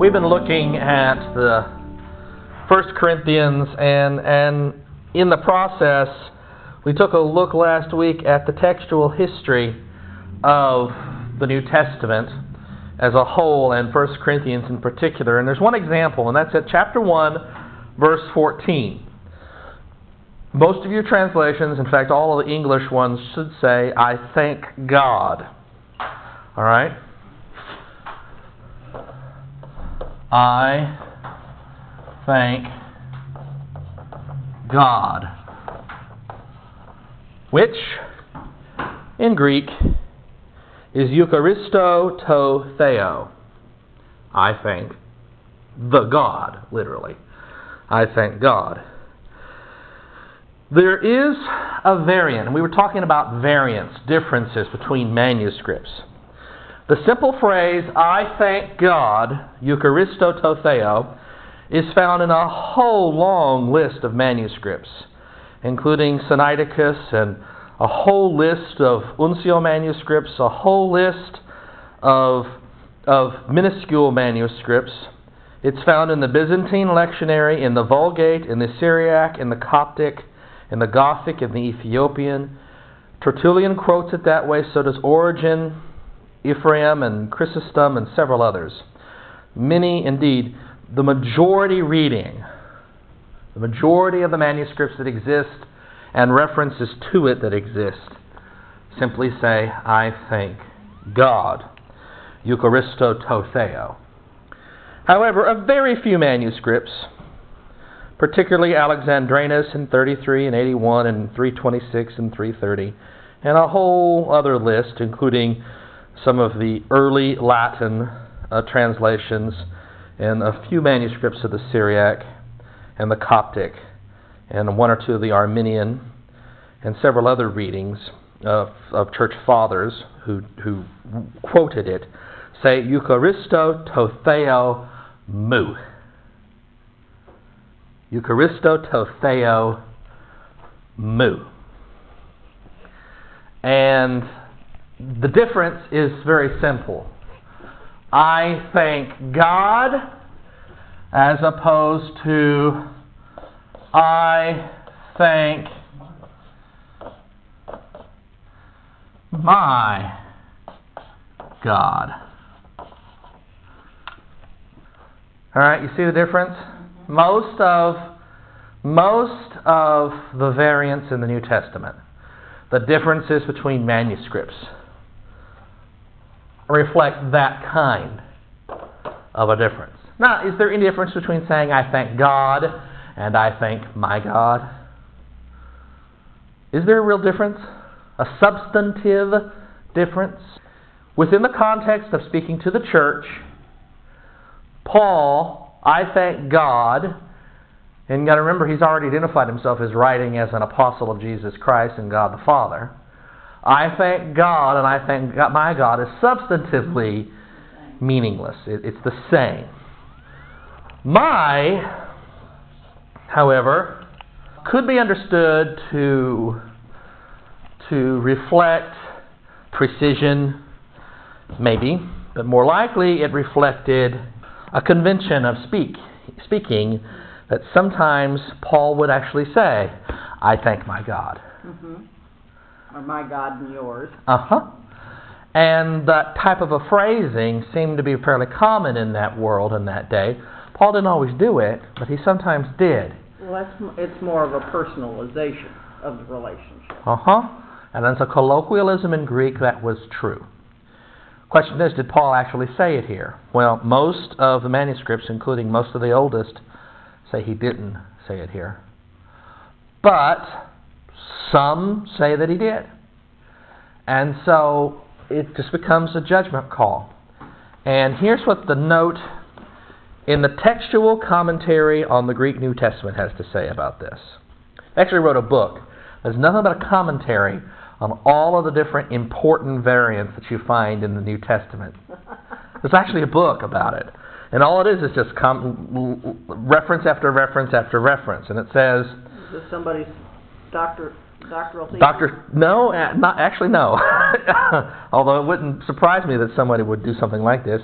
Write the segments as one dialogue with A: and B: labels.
A: We've been looking at the 1 Corinthians, and in the process, we took a look last week at the textual history of the New Testament as a whole, and 1 Corinthians in particular. And there's one example, and that's at chapter 1, verse 14. Most of your translations, in fact all of the English ones, should say, "I thank God." All right? I thank God. Which, in Greek, is Eucharisto to Theo. I thank the God, literally. I thank God. There is a variant, and we were talking about variants, differences between manuscripts. The simple phrase, "I thank God," Eucharisto to Theo, is found in a whole long list of manuscripts, including Sinaiticus and a whole list of Uncial manuscripts, a whole list of minuscule manuscripts. It's found in the Byzantine lectionary, in the Vulgate, in the Syriac, in the Coptic, in the Gothic, in the Ethiopian. Tertullian quotes it that way, so does Origen, Ephraim, and Chrysostom, and several others. Many, indeed, the majority reading, the majority of the manuscripts that exist and references to it that exist, simply say, "I thank God." Eucharisto to Theo. However, a very few manuscripts, particularly Alexandrinus in 33 and 81 and 326 and 330, and a whole other list, including some of the early Latin translations and a few manuscripts of the Syriac and the Coptic and one or two of the Armenian and several other readings of church fathers who quoted it, say Eucharisto to Theo mu. Eucharisto to Theo mu. And the difference is very simple. I thank God as opposed to I thank my God. All right, you see the difference? Most of the variants in the New Testament, the differences between manuscripts, reflect that kind of a difference. Now, is there any difference between saying I thank God and I thank my God? Is there a real difference? A substantive difference? Within the context of speaking to the church, Paul, I thank God, and you've got to remember he's already identified himself as writing as an apostle of Jesus Christ and God the Father. I thank God and I thank God, my God is substantively meaningless. It's the same. My, however, could be understood to reflect precision, maybe, but more likely it reflected a convention of speaking that sometimes Paul would actually say, I thank my God.
B: Mm-hmm. Or my God and yours.
A: And that type of a phrasing seemed to be fairly common in that world in that day. Paul didn't always do it, but he sometimes did.
B: Well, it's more of a personalization of the relationship.
A: And that's a colloquialism in Greek that was true. Question is, did Paul actually say it here? Well, most of the manuscripts, including most of the oldest, say he didn't say it here. But some say that he did. And so it just becomes a judgment call. And here's what the note in the textual commentary on the Greek New Testament has to say about this. I actually wrote a book. There's nothing but a commentary on all of the different important variants that you find in the New Testament. There's actually a book about it. And all it is just reference after reference after reference. And it says...
B: Is this somebody's doctoral thesis?
A: No. Although it wouldn't surprise me that somebody would do something like this.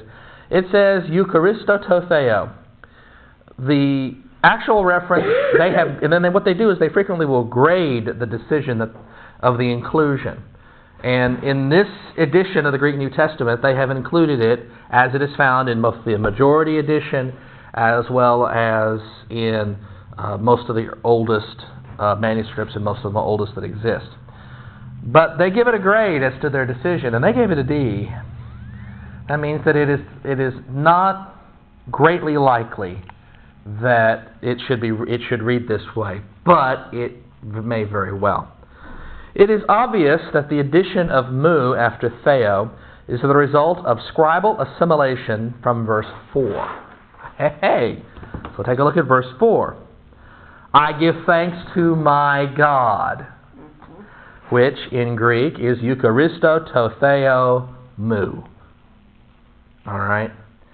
A: It says Eucharisto to Theo. The actual reference they have, and then what they do is they frequently will grade the decision of the inclusion. And in this edition of the Greek New Testament, they have included it as it is found in both the majority edition as well as in most of the oldest manuscripts and most of the oldest that exist. But they give it a grade as to their decision, and they gave it a D. That means that it is not greatly likely that it should read this way, but it may very well. It is obvious that the addition of mu after Theo is the result of scribal assimilation from verse 4. Hey! So take a look at verse 4. I give thanks to my God, which in Greek is Eucharisto to Theo mu. All right?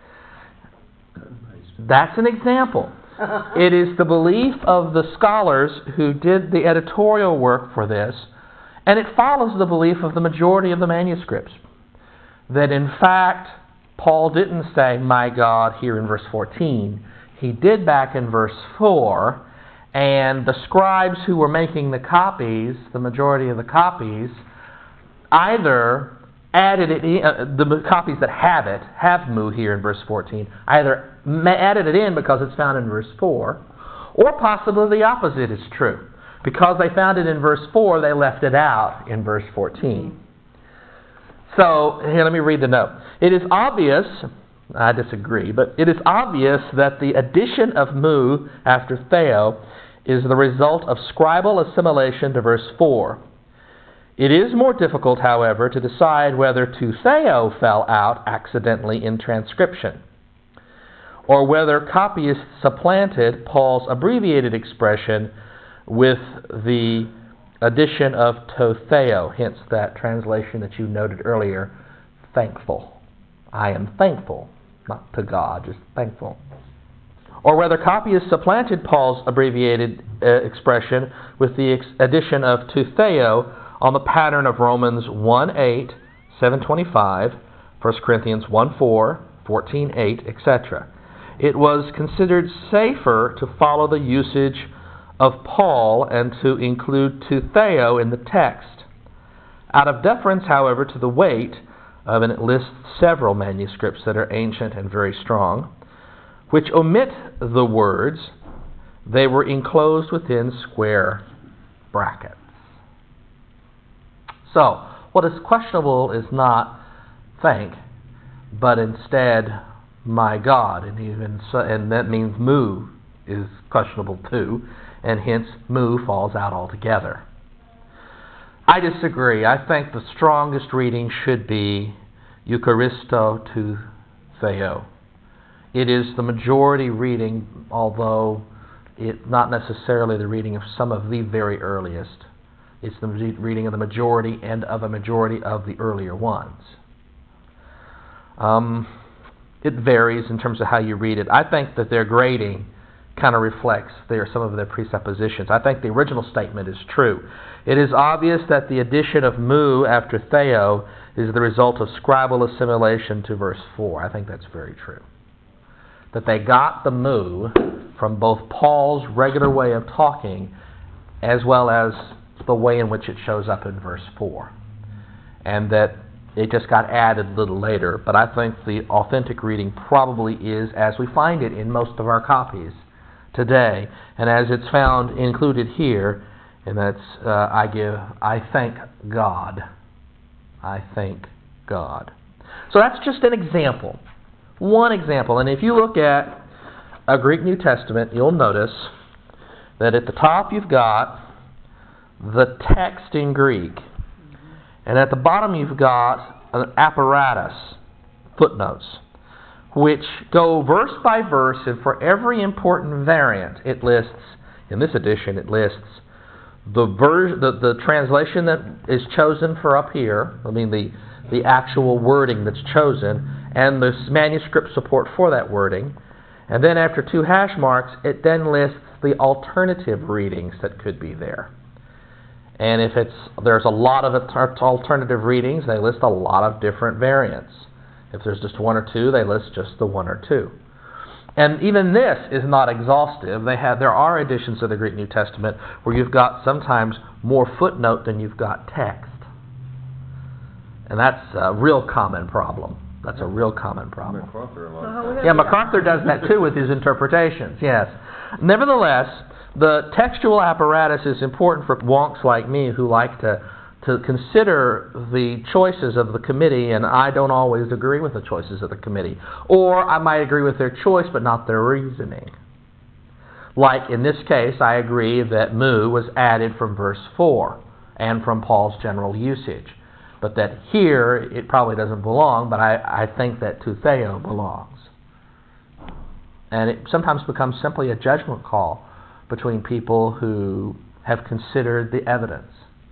A: That's an example. It is the belief of the scholars who did the editorial work for this, and it follows the belief of the majority of the manuscripts, that in fact Paul didn't say my God here in verse 14. He did back in verse 4, and the scribes who were making the copies, the majority of the copies, either added it in, the copies that have mu here in verse 14, either added it in because it's found in verse 4, or possibly the opposite is true. Because they found it in verse 4, they left it out in verse 14. So, here, let me read the note. It is obvious, I disagree, but it is obvious that the addition of mu after Theo is the result of scribal assimilation to verse 4. It is more difficult, however, to decide whether to Theo fell out accidentally in transcription, or whether copyists supplanted Paul's abbreviated expression with the addition of to Theo, hence that translation that you noted earlier, thankful. I am thankful, not to God, just thankful. Or whether copyists supplanted Paul's abbreviated expression with the addition of to Theo on the pattern of Romans 1:8, 7:25, 1 Corinthians 1:4, 14:8, etc. It was considered safer to follow the usage of Paul and to include to Theo in the text. Out of deference, however, to the weight of, and it lists several manuscripts that are ancient and very strong, which omit the words, they were enclosed within square brackets. So, what is questionable is not thank, but instead my God, and that means mu is questionable too, and hence mu falls out altogether. I disagree. I think the strongest reading should be Eucharisto to Theo. It is the majority reading, although it's not necessarily the reading of some of the very earliest. It's the reading of the majority and of a majority of the earlier ones. It varies in terms of how you read it. I think that their grading kind of reflects some of their presuppositions. I think the original statement is true. It is obvious that the addition of mu after Theo is the result of scribal assimilation to verse 4. I think that's very true. That they got the mu from both Paul's regular way of talking as well as the way in which it shows up in verse 4. And that it just got added a little later. But I think the authentic reading probably is as we find it in most of our copies today, and as it's found included here, and that's I thank God. I thank God. So that's just an example. One example. And if you look at a Greek New Testament, you'll notice that at the top you've got the text in Greek, and at the bottom you've got an apparatus, footnotes, which go verse by verse, and for every important variant it lists, in this edition it lists the translation that is chosen for up here, the actual wording that's chosen, and the manuscript support for that wording. And then after two hash marks, it then lists the alternative readings that could be there. And if there's a lot of alternative readings, they list a lot of different variants. If there's just one or two, they list just the one or two. And even this is not exhaustive. There are editions of the Greek New Testament where you've got sometimes more footnote than you've got text. And that's a real common problem. That's a real common problem.
C: MacArthur a lot of times.
A: Yeah, MacArthur does that too with his interpretations, yes. Nevertheless, the textual apparatus is important for wonks like me who like to consider the choices of the committee, and I don't always agree with the choices of the committee. Or I might agree with their choice, but not their reasoning. Like in this case, I agree that mu was added from verse 4 and from Paul's general usage. But that here, it probably doesn't belong, but I think that toutheo belongs. And it sometimes becomes simply a judgment call between people who have considered the evidence.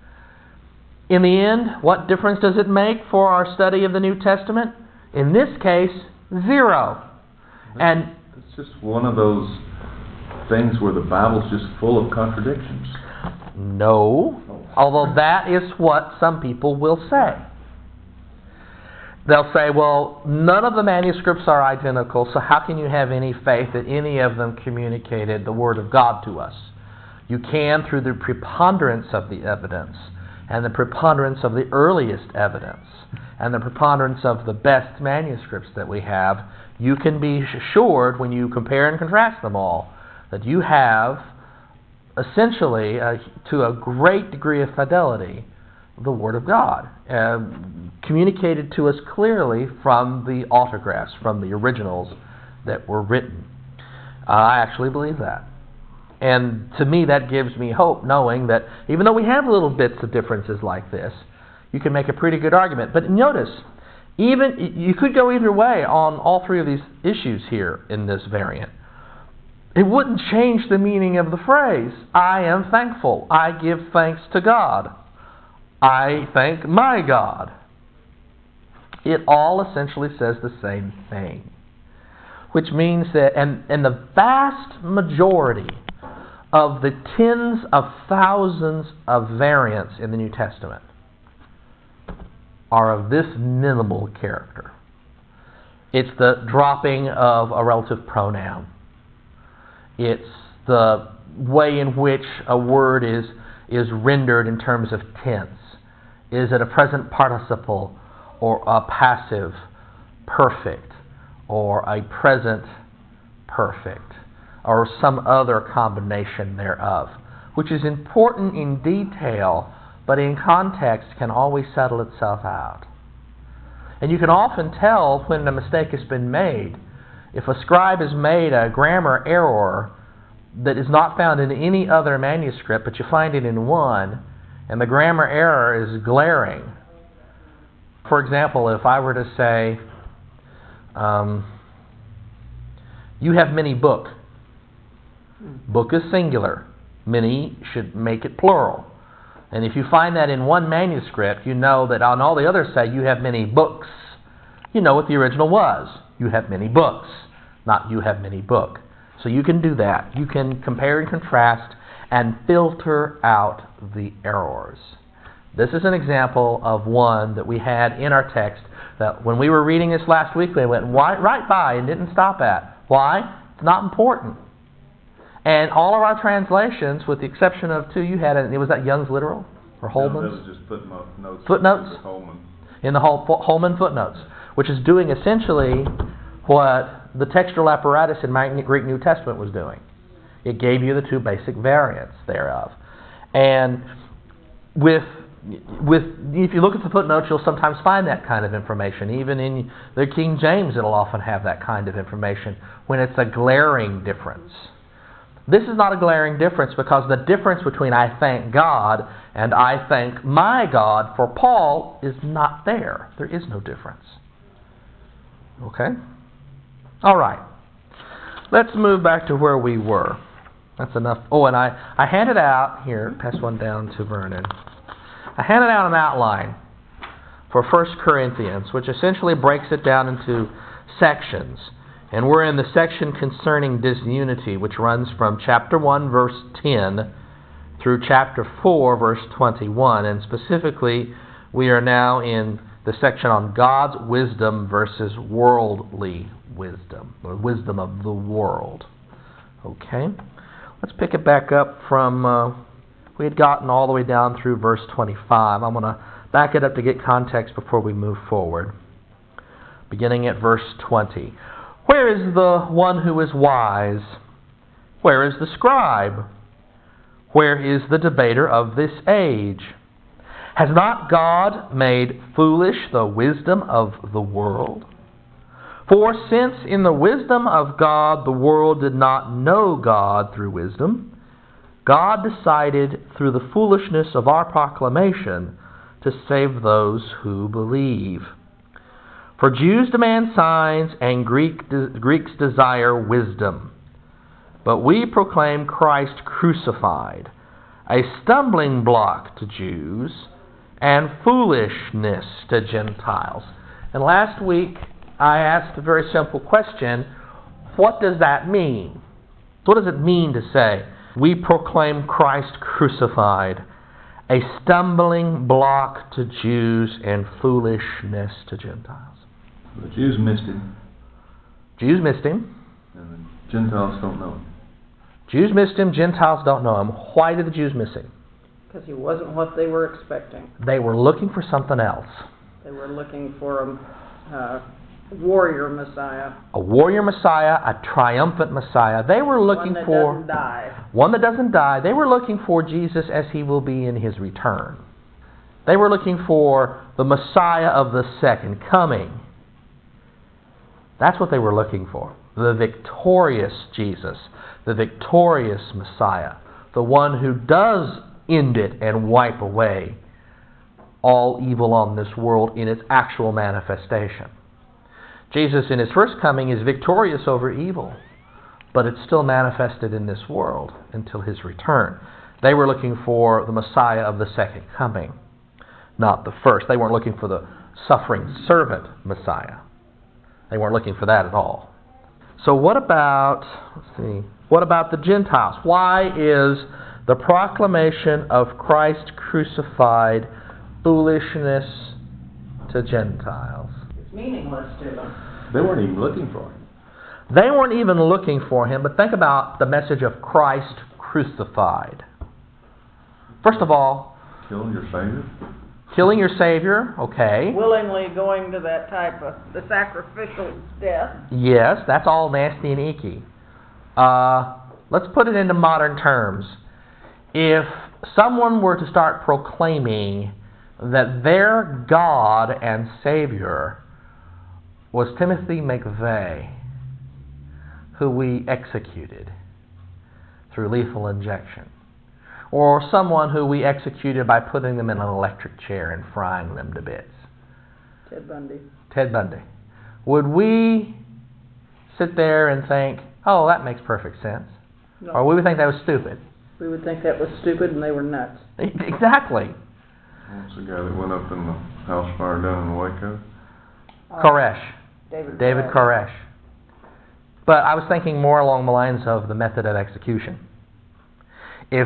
A: In the end, what difference does it make for our study of the New Testament? In this case, 0. And
C: it's just one of those things where the Bible's just full of contradictions.
A: No, although that is what some people will say. They'll say, well, none of the manuscripts are identical, so how can you have any faith that any of them communicated the Word of God to us? You can through the preponderance of the evidence, and the preponderance of the earliest evidence, and the preponderance of the best manuscripts that we have. You can be assured when you compare and contrast them all that you have essentially, to a great degree of fidelity, the Word of God, communicated to us clearly from the autographs, from the originals that were written. I actually believe that. And to me, that gives me hope, knowing that even though we have little bits of differences like this, you can make a pretty good argument. But notice, even you could go either way on all three of these issues here in this variant. It wouldn't change the meaning of the phrase, I am thankful. I give thanks to God. I thank my God. It all essentially says the same thing. Which means that, and the vast majority of the tens of thousands of variants in the New Testament are of this minimal character. It's the dropping of a relative pronoun. It's the way in which a word is rendered in terms of tense. Is it a present participle or a passive perfect or a present perfect or some other combination thereof, which is important in detail, but in context can always settle itself out. And you can often tell when a mistake has been made. If a scribe has made a grammar error that is not found in any other manuscript, but you find it in one, and the grammar error is glaring. For example, if I were to say, you have many book. Book is singular. Many should make it plural. And if you find that in one manuscript, you know that on all the others say, you have many books. You know what the original was. You have many books, not you have many book. So you can do that. You can compare and contrast and filter out the errors. This is an example of one that we had in our text that when we were reading this last week, we went right by and didn't stop at. Why? It's not important. And all of our translations, with the exception of two, you had it was that Young's Literal or Holman's?
C: No, that was just footnotes.
A: Footnotes?
C: Holman.
A: In the Holman footnotes, which is doing essentially what the textual apparatus in my Greek New Testament was doing. It gave you the two basic variants thereof. And if you look at the footnotes, you'll sometimes find that kind of information. Even in the King James, it'll often have that kind of information when it's a glaring difference. This is not a glaring difference because the difference between I thank God and I thank my God for Paul is not there. There is no difference. Okay? All right. Let's move back to where we were. That's enough. Oh, and I handed out, here, pass one down to Vernon. I handed out an outline for 1 Corinthians, which essentially breaks it down into sections. And we're in the section concerning disunity, which runs from chapter 1, verse 10, through chapter 4, verse 21. And specifically, we are now in the section on God's wisdom versus worldly wisdom, or wisdom of the world. Okay? Let's pick it back up from, we had gotten all the way down through verse 25. I'm going to back it up to get context before we move forward. Beginning at verse 20. Where is the one who is wise? Where is the scribe? Where is the debater of this age? Has not God made foolish the wisdom of the world? For since in the wisdom of God the world did not know God through wisdom, God decided through the foolishness of our proclamation to save those who believe. For Jews demand signs and Greeks desire wisdom. But we proclaim Christ crucified, a stumbling block to Jews and foolishness to Gentiles. And last week I asked a very simple question. What does that mean? What does it mean to say, we proclaim Christ crucified, a stumbling block to Jews and foolishness to Gentiles?
C: The Jews missed him,
A: Jews missed him.
C: and the Gentiles don't know him.
A: Jews missed him, Gentiles don't know him. Why did the Jews miss him?
B: Because he wasn't what they were expecting.
A: They were looking for something else.
B: They were looking for a warrior Messiah.
A: A warrior Messiah, a triumphant Messiah. They were looking
B: one that
A: for
B: doesn't die.
A: one that doesn't die. They were looking for Jesus as he will be in his return. They were looking for the Messiah of the second coming. That's what they were looking for. The victorious Jesus, the victorious Messiah, the one who does end it and wipe away all evil on this world in its actual manifestation. Jesus in his first coming is victorious over evil, but it's still manifested in this world until his return. They were looking for the Messiah of the second coming, not the first. They weren't looking for the suffering servant Messiah. They weren't looking for that at all. So what about the Gentiles? Why is the proclamation of Christ crucified foolishness to Gentiles?
B: It's meaningless to them.
C: They weren't even looking for him.
A: They weren't even looking for him, but think about the message of Christ crucified. First of all,
C: Killing your Savior?
A: killing your Savior, okay.
B: Willingly going to that type of the sacrificial death.
A: Yes, that's all nasty and icky. Let's put it into modern terms. If someone were to start proclaiming that their God and Savior was Timothy McVeigh, who we executed through lethal injection, or someone who we executed by putting them in an electric chair and frying them to bits.
B: Ted Bundy.
A: Ted Bundy. Would we sit there and think, oh, that makes perfect sense?
B: No.
A: Or would we think that was stupid?
B: We would think that was stupid and they were nuts.
A: Exactly.
C: What's the guy that went up in the house fire down in Waco?
A: Koresh.
B: David
A: Koresh. But I was thinking more along the lines of the method of execution. If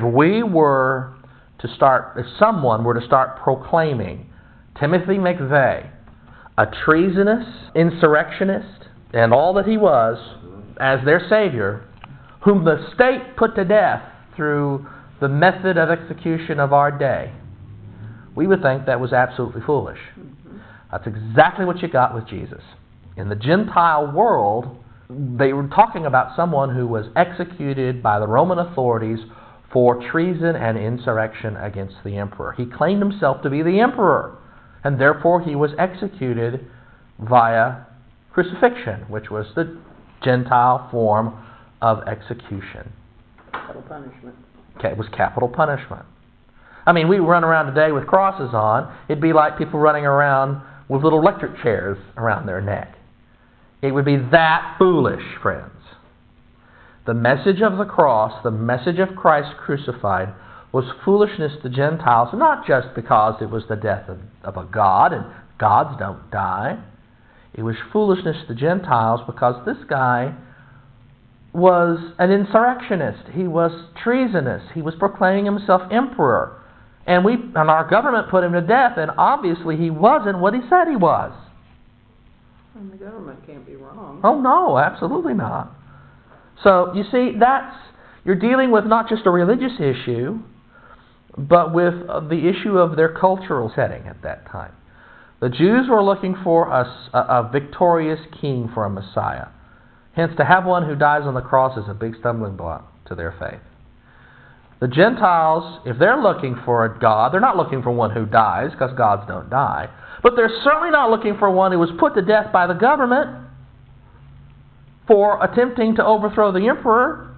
A: someone were to start proclaiming Timothy McVeigh, a treasonous insurrectionist, and all that he was, as their Savior, whom the state put to death through the method of execution of our day, we would think that was absolutely foolish.
B: Mm-hmm.
A: That's exactly what you got with Jesus. In the Gentile world, they were talking about someone who was executed by the Roman authorities for treason and insurrection against the emperor. He claimed himself to be the emperor, and therefore he was executed via crucifixion, which was the Gentile form of execution.
B: Capital punishment.
A: Okay, it was capital punishment. I mean, we run around today with crosses on. It'd be like people running around with little electric chairs around their neck. It would be that foolish, friends. The message of the cross, the message of Christ crucified, was foolishness to Gentiles, not just because it was the death of a god, and gods don't die. It was foolishness to Gentiles because this guy was an insurrectionist. He was treasonous. He was proclaiming himself emperor. And our government put him to death, and obviously he wasn't what he said he was.
B: And the government can't be wrong.
A: Oh no, absolutely not. So you see, you're dealing with not just a religious issue, but with the issue of their cultural setting at that time. The Jews were looking for a victorious king, for a Messiah. Hence, to have one who dies on the cross is a big stumbling block to their faith. The Gentiles, if they're looking for a God, they're not looking for one who dies, because gods don't die. But they're certainly not looking for one who was put to death by the government for attempting to overthrow the emperor.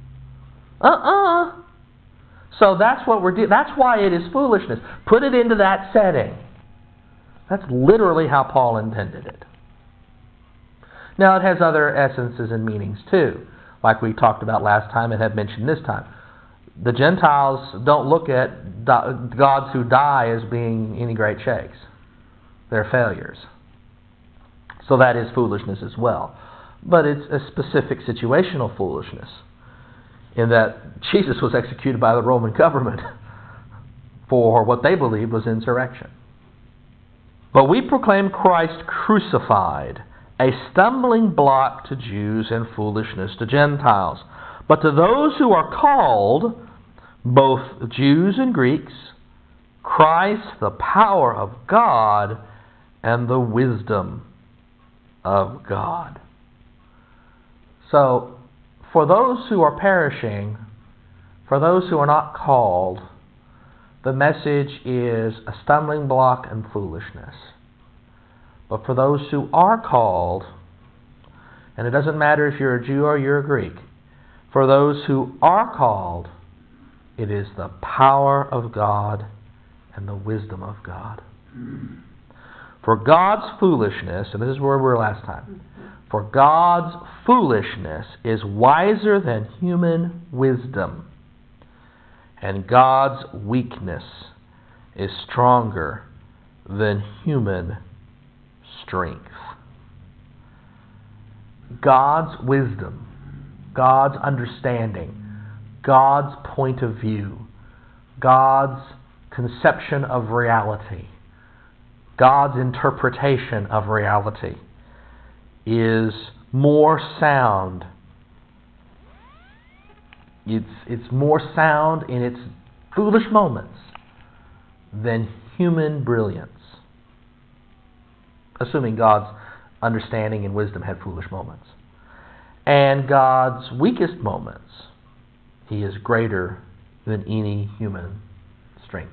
A: So that's what that's why it is foolishness. Put it into that setting. That's literally how Paul intended it. Now it has other essences and meanings too, like we talked about last time and have mentioned this time. The Gentiles don't look at gods who die as being any great shakes. They're failures. So that is foolishness as well. But it's a specific situational foolishness, in that Jesus was executed by the Roman government for what they believed was insurrection. But we proclaim Christ crucified, a stumbling block to Jews and foolishness to Gentiles. But to those who are called, both Jews and Greeks, Christ the power of God and the wisdom of God. So, for those who are perishing, for those who are not called, the message is a stumbling block and foolishness. But for those who are called, and it doesn't matter if you're a Jew or you're a Greek, for those who are called, it is the power of God and the wisdom of God. For God's foolishness, and this is where we were last time, for God's foolishness is wiser than human wisdom, and God's weakness is stronger than human strength. God's wisdom, God's understanding, God's point of view, God's conception of reality, God's interpretation of reality is more sound. It's more sound in its foolish moments than human brilliance. Assuming God's understanding and wisdom had foolish moments. And God's weakest moments, He is greater than any human strength.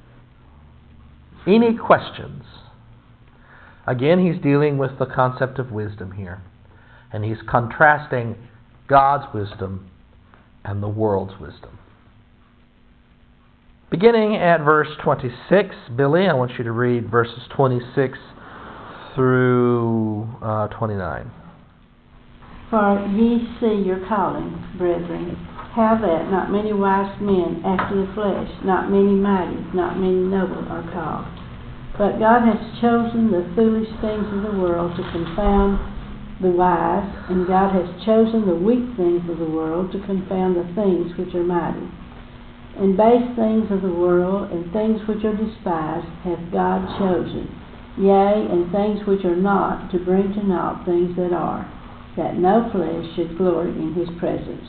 A: Any questions? Again, he's dealing with the concept of wisdom here. And he's contrasting God's wisdom and the world's wisdom. Beginning at verse 26, Billy, I want you to read verses 26 through 29.
D: For ye see your calling, brethren, how that not many wise men after the flesh, not many mighty, not many noble are called. But God has chosen the foolish things of the world to confound the wise, and God has chosen the weak things of the world to confound the things which are mighty. And base things of the world and things which are despised hath God chosen, yea, and things which are not, to bring to naught things that are, that no flesh should glory in His presence.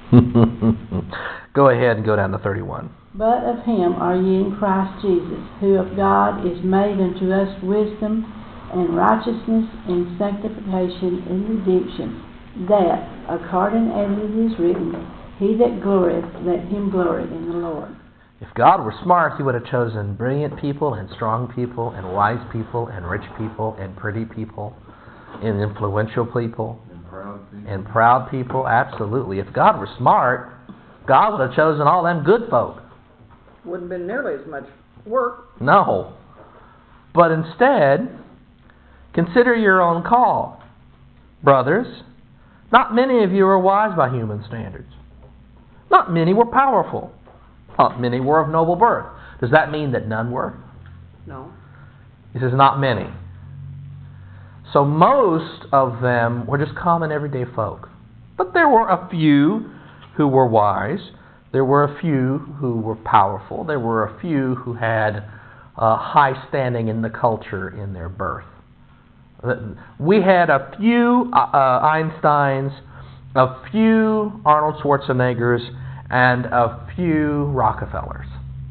A: Go ahead and go down to 31.
D: But of Him are ye in Christ Jesus, who of God is made unto us wisdom and righteousness and sanctification and redemption, that, according as it is written, he that glorieth, let him glory in the Lord.
A: If God were smart, He would have chosen brilliant people and strong people and wise people and rich people and pretty people and influential people and proud people. Absolutely. If God were smart, God would have chosen all them good folk.
B: Wouldn't have been nearly as much work.
A: No. But instead, consider your own call. Brothers, not many of you are wise by human standards. Not many were powerful. Not many were of noble birth. Does that mean that none were?
B: No.
A: He says not many. So most of them were just common everyday folk. But there were a few who were wise, There were a few who were powerful. There were a few who had high standing in the culture in their birth. We had a few Einsteins, a few Arnold Schwarzeneggers, and a few Rockefellers.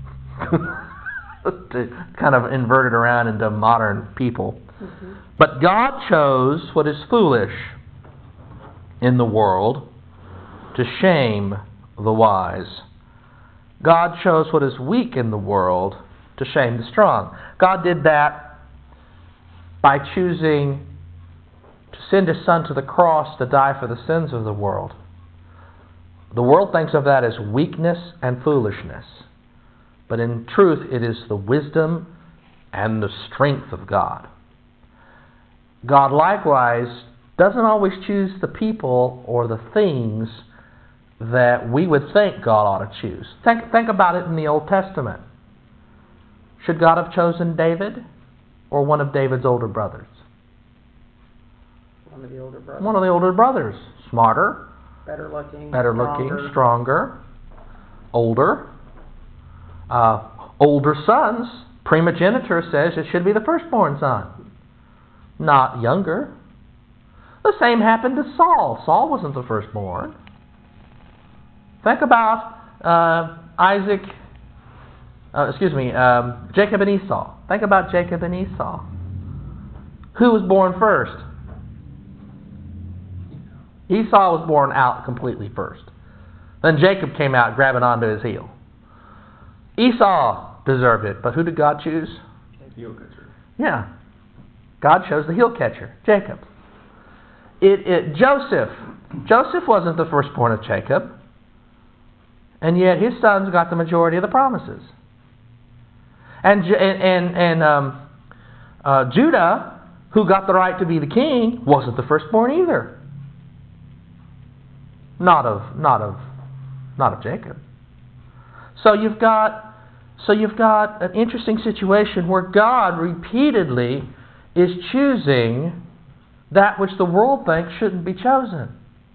A: To kind of invert it around into modern people.
B: Mm-hmm.
A: But God chose what is foolish in the world to shame the wise. God chose what is weak in the world to shame the strong. God did that by choosing to send His Son to the cross to die for the sins of the world. The world thinks of that as weakness and foolishness. But in truth, it is the wisdom and the strength of God. God likewise doesn't always choose the people or the things that we would think God ought to choose. Think about it in the Old Testament. Should God have chosen David or one of David's older brothers?
B: One of the older brothers.
A: One of the older brothers. Smarter,
B: Better looking,
A: stronger, older. Older sons, primogeniture says it should be the firstborn son, not younger. The same happened to Saul. Saul wasn't the firstborn. Think about Jacob and Esau. Think about Jacob and Esau. Who was born first? Esau was born out completely first. Then Jacob came out grabbing onto his heel. Esau deserved it, but who did God choose?
C: Heel catcher.
A: Yeah. God chose the heel catcher, Jacob. Joseph wasn't the firstborn of Jacob, and yet his sons got the majority of the promises. And Judah, who got the right to be the king, wasn't the firstborn either. Not of Jacob. So you've got an interesting situation where God repeatedly is choosing that which the world thinks shouldn't be chosen.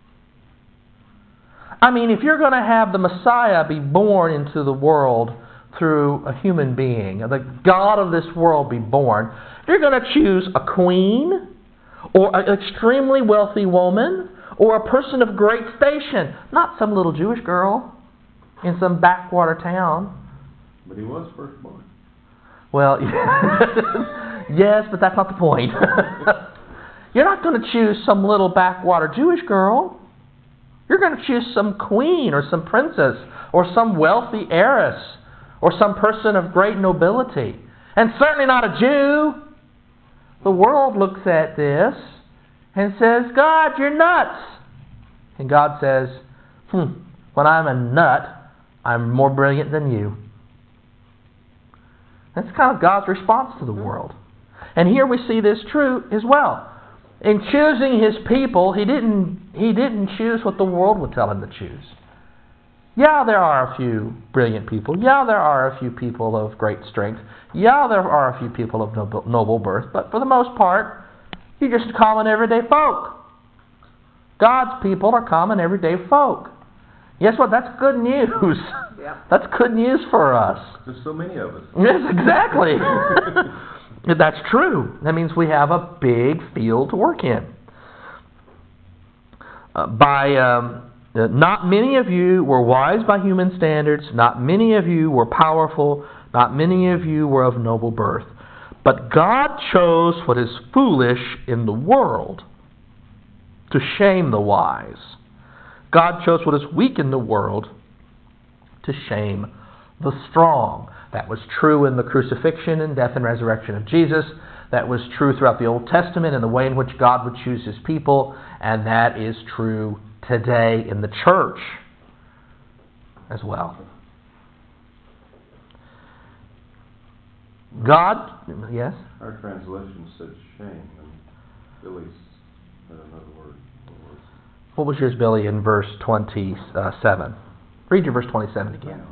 A: I mean, if you're going to have the Messiah be born into the world through a human being, the God of this world be born, you're going to choose a queen or an extremely wealthy woman or a person of great station, not some little Jewish girl in some backwater town.
C: But he was firstborn.
A: Well, yes, but that's not the point. You're not going to choose some little backwater Jewish girl. You're going to choose some queen or some princess or some wealthy heiress or some person of great nobility. And certainly not a Jew. The world looks at this and says, God, you're nuts. And God says, when I'm a nut, I'm more brilliant than you. That's kind of God's response to the world. And here we see this true as well. In choosing His people, He didn't choose what the world would tell Him to choose. Yeah, there are a few brilliant people. Yeah, there are a few people of great strength. Yeah, there are a few people of noble birth. But for the most part, you're just common everyday folk. God's people are common everyday folk. Guess what? That's good news.
B: Yeah.
A: That's good news for us.
C: There's so many of us.
A: Yes, exactly. That's true. That means we have a big field to work in. Not many of you were wise by human standards. Not many of you were powerful. Not many of you were of noble birth. But God chose what is foolish in the world to shame the wise. God chose what is weak in the world to shame the strong. That was true in the crucifixion and death and resurrection of Jesus. That was true throughout the Old Testament in the way in which God would choose His people. And that is true today in the church as well. God, yes?
C: Our translation said shame, and Billy's had another word.
A: What was yours, Billy, in verse 27? Read your verse 27 again.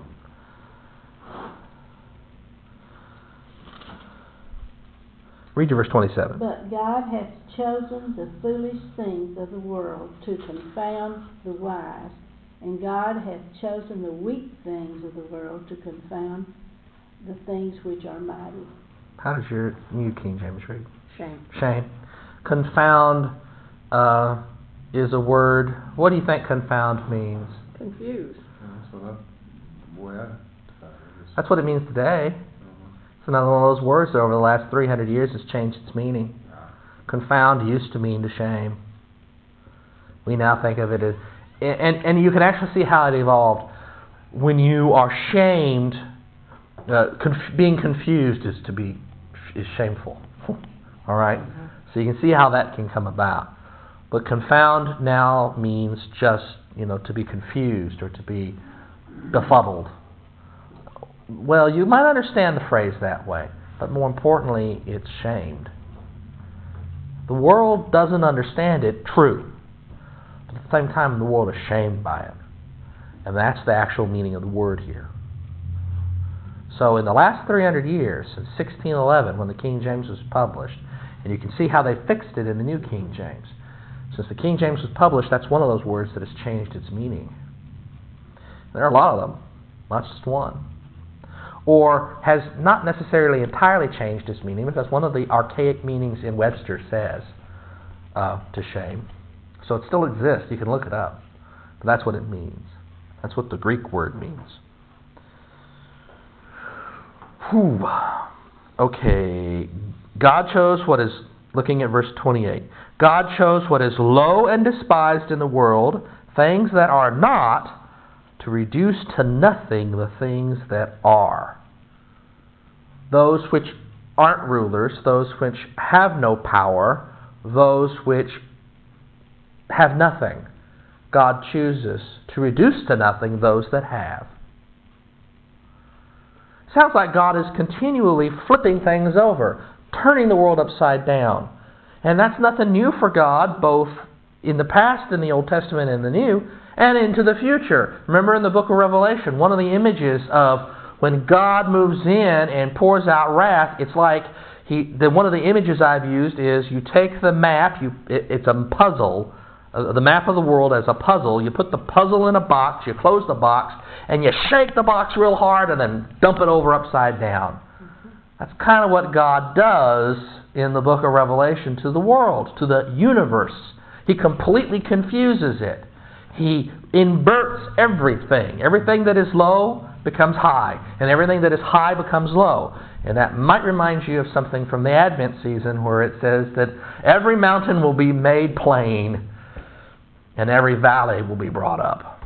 A: Read your verse 27.
D: But God hath chosen the foolish things of the world to confound the wise, And God hath chosen the weak things of the world to confound the things which are mighty.
A: How does your New King James read?
B: Shame.
A: Shame. Confound is a word. What do you think confound means?
B: Confused.
C: So that's the way
A: That's what it means today. It's another one of those words that over the last 300 years has changed its meaning. Confound used to mean to shame. We now think of it as... And you can actually see how it evolved. When you are shamed, being confused is shameful. All right? So you can see how that can come about. But confound now means just, to be confused or to be befuddled. Well, you might understand the phrase that way, but more importantly, it's shamed. The world doesn't understand it, true. But at the same time, the world is shamed by it. And that's the actual meaning of the word here. So in the last 300 years, since 1611, when the King James was published, and you can see how they fixed it in the New King James. Since the King James was published, that's one of those words that has changed its meaning. There are a lot of them, not just one. Or has not necessarily entirely changed its meaning, because one of the archaic meanings in Webster says to shame. So it still exists. You can look it up. But that's what it means. That's what the Greek word means. Whew. Okay. God chose what is, looking at verse 28, God chose what is low and despised in the world, things that are not, to reduce to nothing the things that are. Those which aren't rulers, those which have no power, those which have nothing. God chooses to reduce to nothing those that have. Sounds like God is continually flipping things over, turning the world upside down. And that's nothing new for God, both in the past, in the Old Testament and the New, and into the future. Remember in the book of Revelation, one of the images of when God moves in and pours out wrath, it's like, one of the images I've used is you take the map, it's a puzzle, the map of the world as a puzzle. You put the puzzle in a box, you close the box, and you shake the box real hard and then dump it over upside down. That's kind of what God does in the book of Revelation to the world, to the universe. He completely confuses it. He inverts everything. Everything that is low becomes high, and everything that is high becomes low. And that might remind you of something from the Advent season where it says that every mountain will be made plain and every valley will be brought up.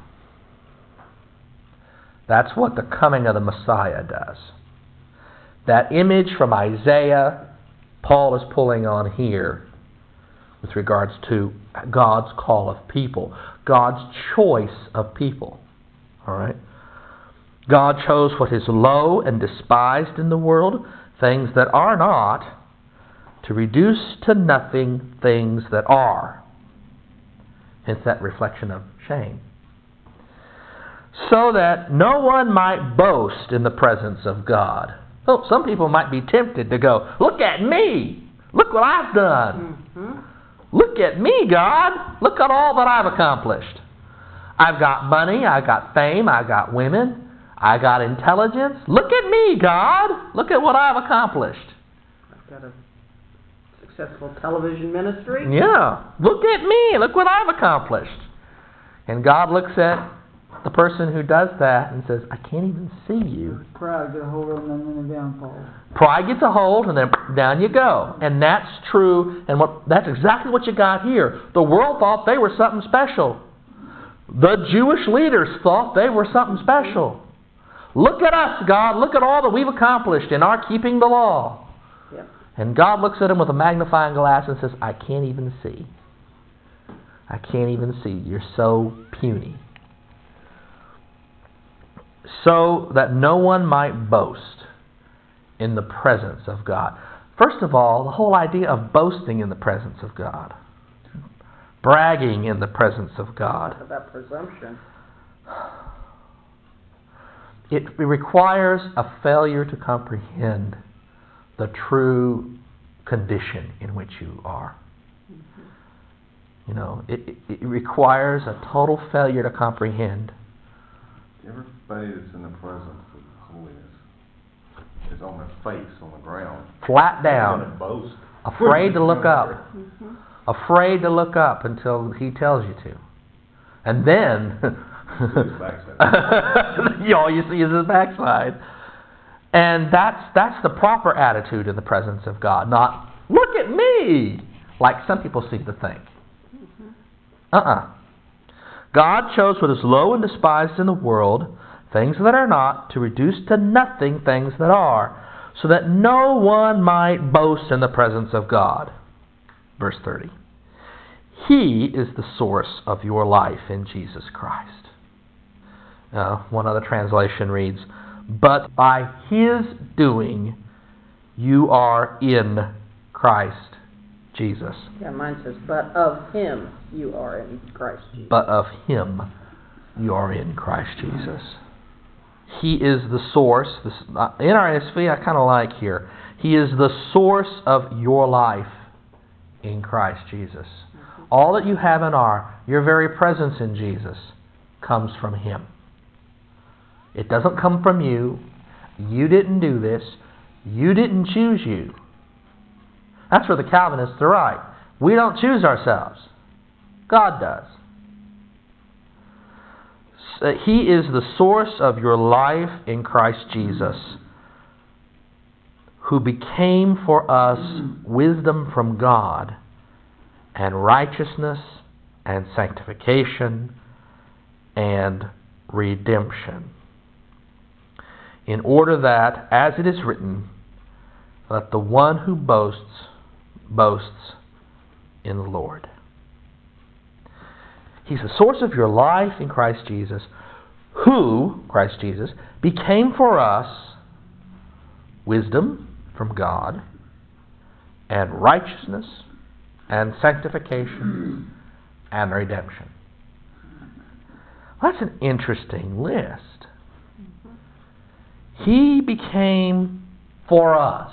A: That's what the coming of the Messiah does. That image from Isaiah, Paul is pulling on here with regards to God's call of people, God's choice of people. All right? God chose what is low and despised in the world, things that are not, to reduce to nothing things that are. Hence that reflection of shame. So that no one might boast in the presence of God. Oh, some people might be tempted to go, look at me! Look what I've done!
B: Mm-hmm.
A: Look at me, God! Look at all that I've accomplished. I've got money, I've got fame, I've got women, I got intelligence. Look at me, God! Look at what I've accomplished.
B: I've got a successful television ministry.
A: Yeah. Look at me. Look what I've accomplished. And God looks at the person who does that and says, I can't even see you.
E: Pride get a hold of them and then the downfall.
A: Pride gets a hold and then down you go. And that's true. And that's exactly what you got here. The world thought they were something special. The Jewish leaders thought they were something special. Look at us, God. Look at all that we've accomplished in our keeping the law.
B: Yep.
A: And God looks at him with a magnifying glass and says, I can't even see. I can't even see. You're so puny. So that no one might boast in the presence of God. First of all, the whole idea of boasting in the presence of God. Bragging in the presence of God.
B: That presumption.
A: It requires a failure to comprehend the true condition in which you are. It requires a total failure to comprehend.
C: Everybody that's in the presence of holiness is on their face, on the ground.
A: Flat
C: They're
A: down.
C: going to boast.
A: Afraid to look up. Afraid to look up until He tells you to. And then all you see is His backside. And that's the proper attitude in the presence of God. Not, look at me, like some people seem to think. God chose what is low and despised in the world, things that are not, to reduce to nothing things that are, so that no one might boast in the presence of God. Verse 30. He is the source of your life in Jesus Christ. One other translation reads, but by His doing you are in Christ Jesus.
B: Yeah, mine says, but of Him you are in Christ Jesus.
A: But of Him you are in Christ Jesus. He is the source. NRSV I kind of like here. He is the source of your life in Christ Jesus. All that you have and are, your very presence in Jesus, comes from Him. It doesn't come from you. You didn't do this. You didn't choose you. That's where the Calvinists are right. We don't choose ourselves. God does. He is the source of your life in Christ Jesus, who became for us wisdom from God and righteousness and sanctification and redemption, in order that, as it is written, let the one who boasts in the Lord. He's the source of your life in Christ Jesus, who, Christ Jesus, became for us wisdom from God and righteousness and sanctification and redemption. That's an interesting list. He became for us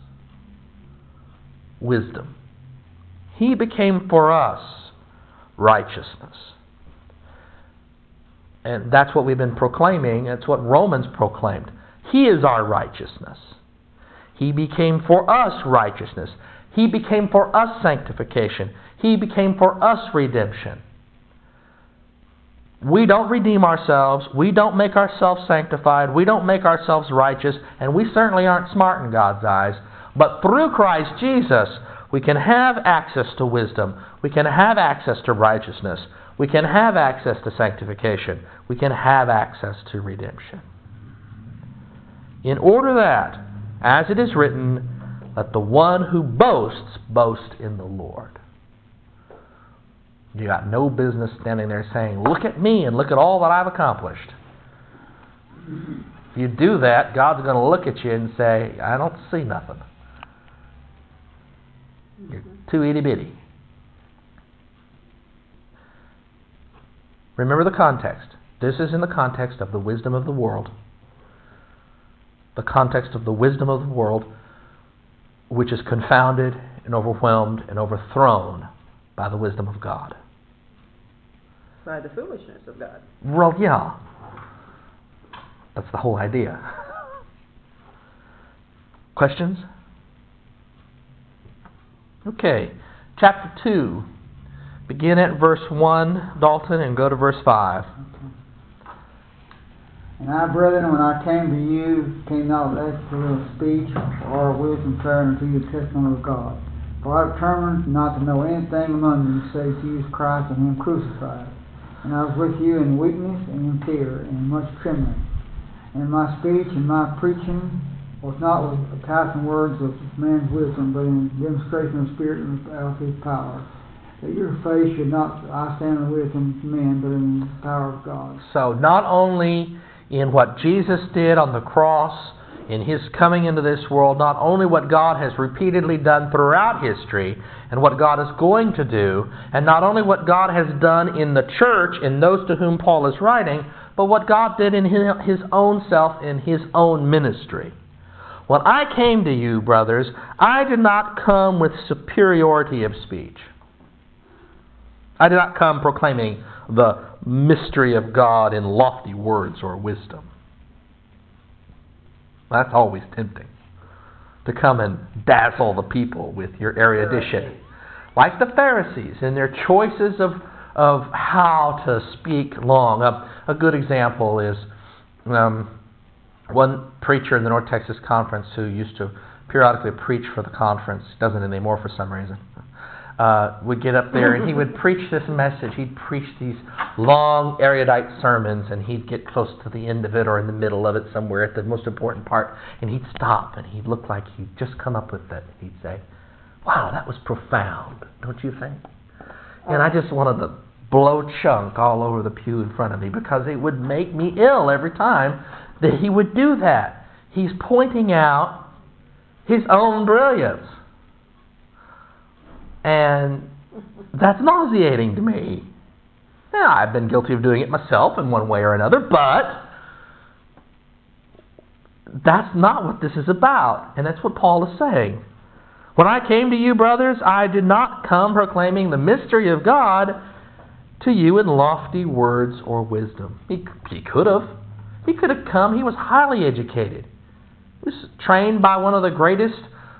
A: wisdom. He became for us righteousness. And that's what we've been proclaiming. That's what Romans proclaimed. He is our righteousness. He became for us righteousness. He became for us sanctification. He became for us redemption. We don't redeem ourselves. We don't make ourselves sanctified. We don't make ourselves righteous. And we certainly aren't smart in God's eyes. But through Christ Jesus, we can have access to wisdom. We can have access to righteousness. We can have access to sanctification. We can have access to redemption. In order that, as it is written, let the one who boasts boast in the Lord. You got no business standing there saying, look at me and look at all that I've accomplished. If you do that, God's going to look at you and say, I don't see nothing. You're too itty-bitty. Remember the context. This is in the context of the wisdom of the world. The context of the wisdom of the world, which is confounded and overwhelmed and overthrown by the wisdom of God.
B: By the foolishness of God.
A: Well, yeah. That's the whole idea. Questions? Okay. Chapter 2. Begin at verse 1, Dalton, and go to verse 5.
E: And I, brethren, when I came to you, came not with extra speech or wisdom prayer unto the testimony of God. For I determined not to know anything among you save Jesus Christ and Him crucified. And I was with you in weakness and in fear and in much trembling. And my speech and my preaching was not with passing words of man's wisdom, but in demonstration of Spirit and of His power. That your faith should not I stand in the wisdom of men, but in the power of God.
A: So not only in what Jesus did on the cross, in His coming into this world, not only what God has repeatedly done throughout history, and what God is going to do, and not only what God has done in the church, in those to whom Paul is writing, but what God did in His own self, in His own ministry. When I came to you, brothers, I did not come with superiority of speech. I did not come proclaiming the mystery of God in lofty words or wisdom. That's always tempting, to come and dazzle the people with your erudition. Like the Pharisees in their choices of how to speak long. A good example is one preacher in the North Texas Conference who used to periodically preach for the conference, doesn't anymore for some reason, would get up there and he would preach this message. He'd preach these long, erudite sermons, and he'd get close to the end of it or in the middle of it somewhere at the most important part, and he'd stop and he'd look like he'd just come up with it. He'd say, "Wow, that was profound, don't you think?" And I just wanted to blow chunk all over the pew in front of me, because it would make me ill every time that he would do that. He's pointing out his own brilliance. And that's nauseating to me. Now, I've been guilty of doing it myself in one way or another, but that's not what this is about. And that's what Paul is saying. When I came to you, brothers, I did not come proclaiming the mystery of God to you in lofty words or wisdom. He could have. He could have come. He was highly educated. He was trained by one of the greatest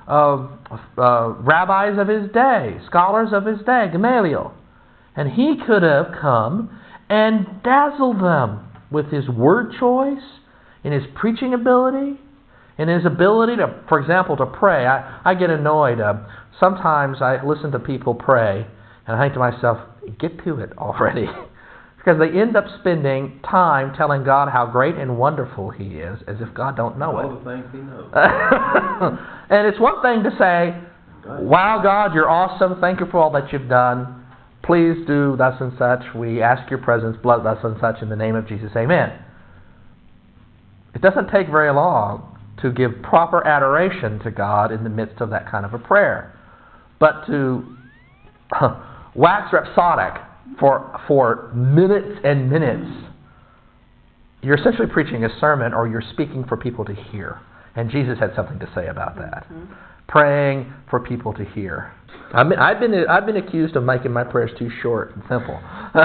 A: rabbis of his day, scholars of his day, Gamaliel. And he could have come and dazzled them with his word choice, in his preaching ability, in his ability to, for example, to pray. I get annoyed. Sometimes I listen to people pray, and I think to myself, get to it already. Because they end up spending time telling God how great and wonderful He is, as if God don't know it.
C: All the things He knows.
A: And it's one thing to say, "Wow, God, you're awesome. Thank you for all that you've done. Please do thus and such. We ask your presence, bless thus and such, in the name of Jesus. Amen." It doesn't take very long to give proper adoration to God in the midst of that kind of a prayer. But to wax rhapsodic for minutes and minutes, you're essentially preaching a sermon, or you're speaking for people to hear. And Jesus had something to say about that. Mm-hmm. Praying for people to hear. I've been accused of making my prayers too short and simple.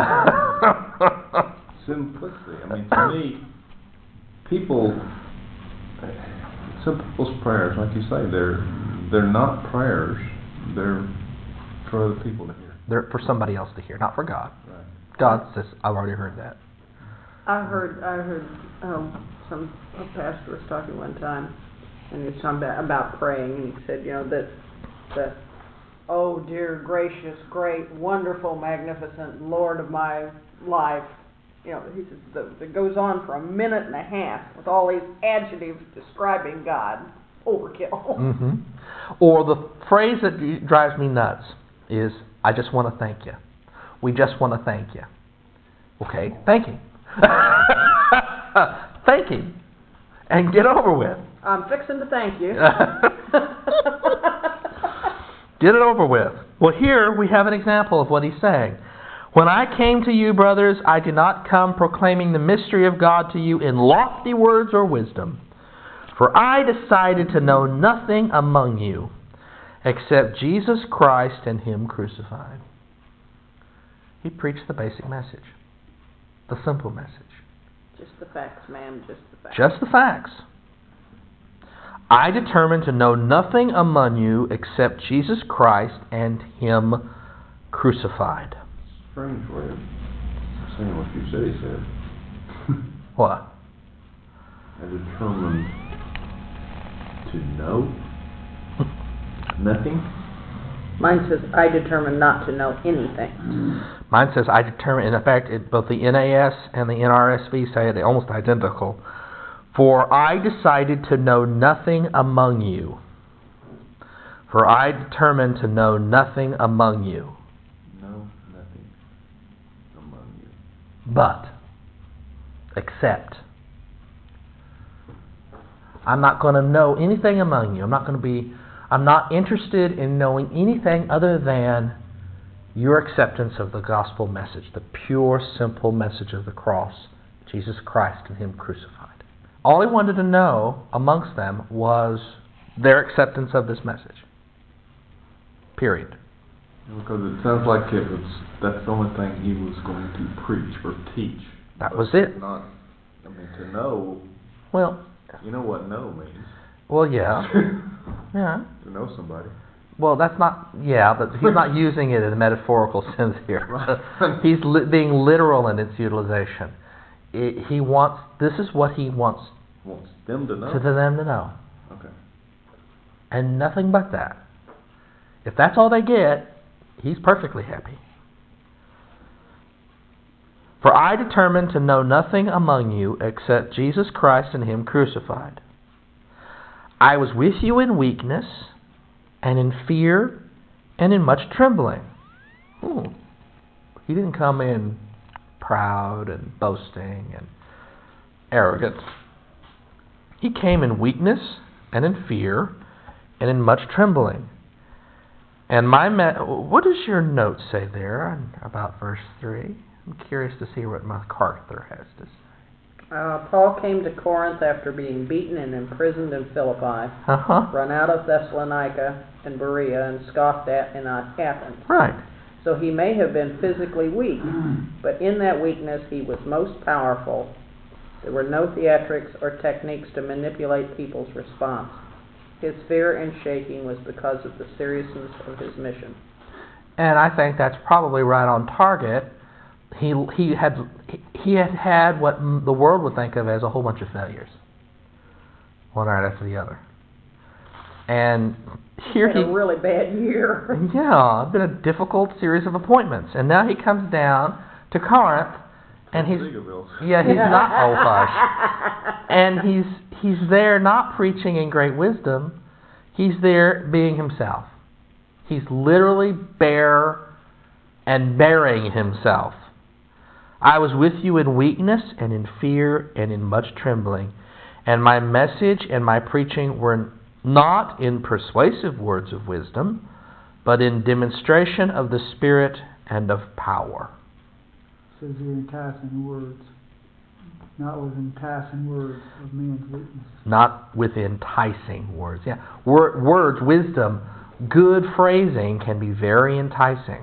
C: Simplicity. I mean, to me, some people's prayers, like you say, they're not prayers. They're for other people to hear.
A: They're for somebody else to hear, not for God.
C: Right.
A: God says, "I've already heard that."
B: I heard a pastor was talking one time, and he was talking about praying, and he said, that oh dear, gracious, great, wonderful, magnificent Lord of my life. He says that goes on for a minute and a half with all these adjectives describing God. Overkill.
A: Mm-hmm. Or the phrase that drives me nuts is, "I just want to thank you. We just want to thank you." Okay, thank you. Thank Him. And get over with.
B: I'm fixing to thank you.
A: Get it over with. Well, here we have an example of what he's saying. When I came to you, brothers, I did not come proclaiming the mystery of God to you in lofty words or wisdom. For I decided to know nothing among you except Jesus Christ and Him crucified. He preached the basic message. The simple message.
B: Just the facts, ma'am, just the facts.
A: Just the facts. I determined to know nothing among you except Jesus Christ and Him crucified.
C: Strange way of saying what you said He said.
A: What?
C: I determined to know nothing.
B: Mine says, I determined not to know anything.
A: Mine says, I determined, in fact, both the NAS and the NRSV say it almost identical. For I decided to know nothing among you. For I determined to know nothing among you.
C: Know nothing among you.
A: But, except. I'm not going to know anything among you. I'm not interested in knowing anything other than your acceptance of the gospel message, the pure, simple message of the cross, Jesus Christ and Him crucified. All he wanted to know amongst them was their acceptance of this message. Period.
C: Because it sounds like that's the only thing he was going to preach or teach.
A: That
C: But
A: was it.
C: Not, I mean, to know,
A: Well,
C: you know what know means.
A: well, yeah. Yeah.
C: To know somebody.
A: Well, that's not, yeah, but he's not using it in a metaphorical sense here.
C: Right.
A: He's being literal in its utilization. This is what he wants
C: Wants them to know.
A: to them to know.
C: Okay.
A: And nothing but that. If that's all they get, he's perfectly happy. For I determined to know nothing among you except Jesus Christ and Him crucified. I was with you in weakness, and in fear, and in much trembling. He didn't come in proud and boasting and arrogant. He came in weakness, and in fear, and in much trembling. And what does your note say there about verse 3? I'm curious to see what MacArthur has to say.
B: Paul came to Corinth after being beaten and imprisoned in Philippi, run out of Thessalonica and Berea, and scoffed at in Athens.
A: Right.
B: So he may have been physically weak, but in that weakness he was most powerful. There were no theatrics or techniques to manipulate people's response. His fear and shaking was because of the seriousness of his mission.
A: And I think that's probably right on target. He had what the world would think of as a whole bunch of failures, one right after the other. And here
B: he had a really bad year.
A: Yeah, it's been a difficult series of appointments, and now he comes down to Corinth, and he's not old-fashioned, and he's there not preaching in great wisdom. He's there being himself. He's literally bare and bearing himself. I was with you in weakness and in fear and in much trembling, and my message and my preaching were not in persuasive words of wisdom, but in demonstration of the Spirit and of power.
E: Says here enticing words, not with enticing words of men's weakness.
A: Not with enticing words. Yeah, words, wisdom, good phrasing can be very enticing.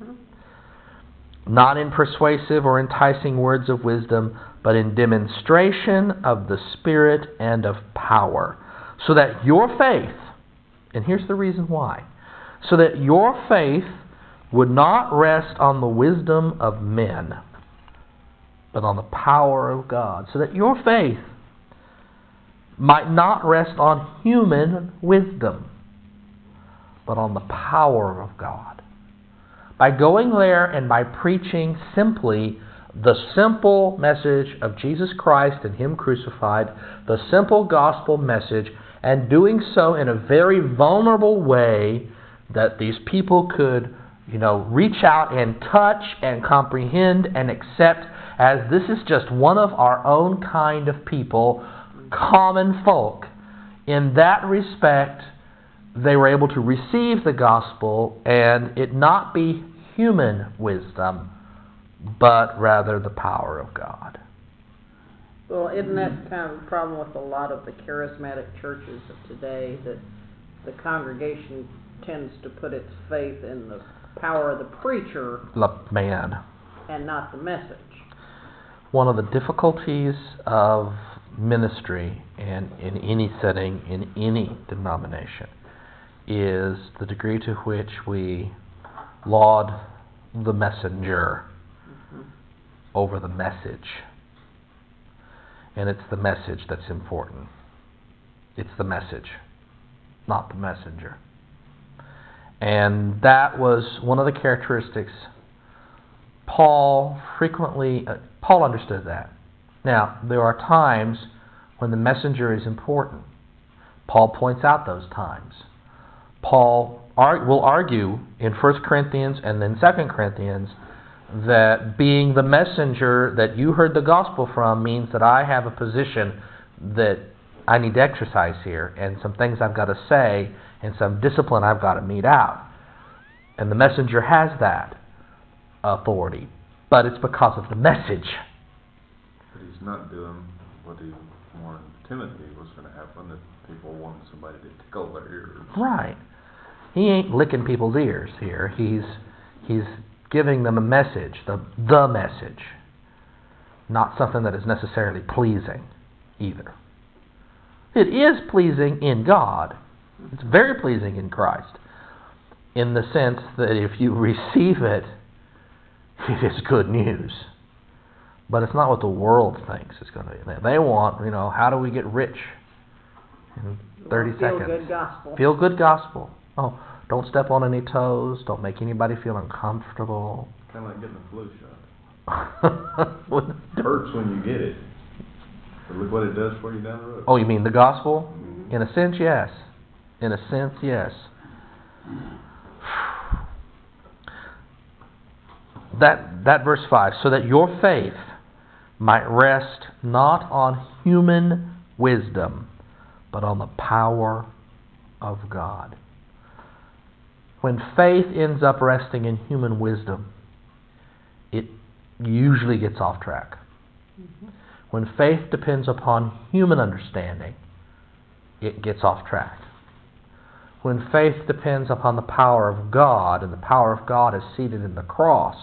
A: Not in persuasive or enticing words of wisdom, but in demonstration of the Spirit and of power. So that your faith, and here's the reason why, so that your faith would not rest on the wisdom of men, but on the power of God. So that your faith might not rest on human wisdom, but on the power of God. By going there and by preaching simply the simple message of Jesus Christ and Him crucified, the simple gospel message, and doing so in a very vulnerable way that these people could, reach out and touch and comprehend and accept as this is just one of our own kind of people, common folk. In that respect, they were able to receive the gospel and it not be human wisdom, but rather the power of God.
B: Well, isn't that kind of the problem with a lot of the charismatic churches of today, that the congregation tends to put its faith in the power of the preacher
A: Man.
B: and not the message?
A: One of the difficulties of ministry and in any setting, in any denomination, is the degree to which we laud the messenger over the message. And it's the message that's important. It's the message, not the messenger. And that was one of the characteristics Paul understood that. Now, there are times when the messenger is important. Paul points out those times. Paul will argue in 1 Corinthians and then 2 Corinthians that being the messenger that you heard the gospel from means that I have a position that I need to exercise here, and some things I've got to say, and some discipline I've got to mete out. And the messenger has that authority, but it's because of the message.
C: But he's not doing what he warned Timothy was going to happen, that people wanted somebody to tickle their ears.
A: Right. He ain't licking people's ears here. He's giving them a message, the message, not something that is necessarily pleasing either. It is pleasing in God. It's very pleasing in Christ, in the sense that if you receive it, it is good news. But it's not what the world thinks it's going to be. They want, how do we get rich in 30 seconds?
B: Feel-good gospel.
A: Feel-good gospel. Oh, don't step on any toes. Don't make anybody feel uncomfortable.
C: Kind of like getting a flu shot. It hurts when you get it. But look what it does for you down the road.
A: Oh, you mean the gospel? In a sense, yes. In a sense, yes. That verse 5, so that your faith might rest not on human wisdom, but on the power of God. When faith ends up resting in human wisdom, it usually gets off track. When faith depends upon human understanding, it gets off track. When faith depends upon the power of God, and the power of God is seated in the cross,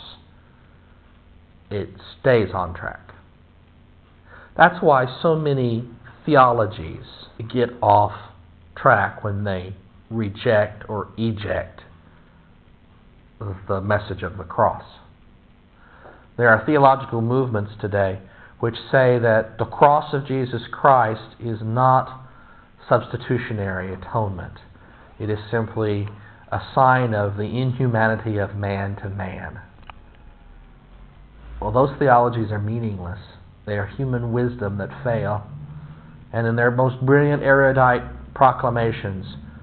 A: it stays on track. That's why so many theologies get off track when they reject or eject the message of the cross. There are theological movements today which say that the cross of Jesus Christ is not substitutionary atonement. It is simply a sign of the inhumanity of man to man. Well, those theologies are meaningless. They are human wisdom that fail. And in their most brilliant erudite proclamations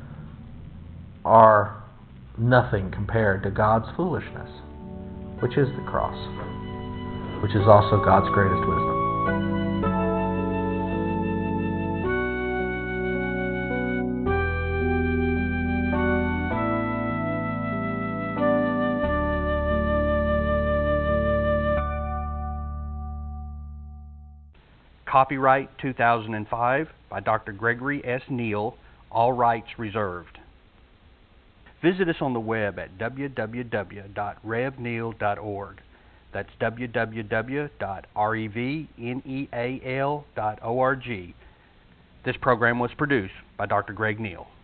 A: are nothing compared to God's foolishness, which is the cross, which is also God's greatest wisdom.
F: Copyright 2005 by Dr. Gregory S. Neal, all rights reserved. Visit us on the web at www.revneal.org. That's www.revneal.org. This program was produced by Dr. Greg Neal.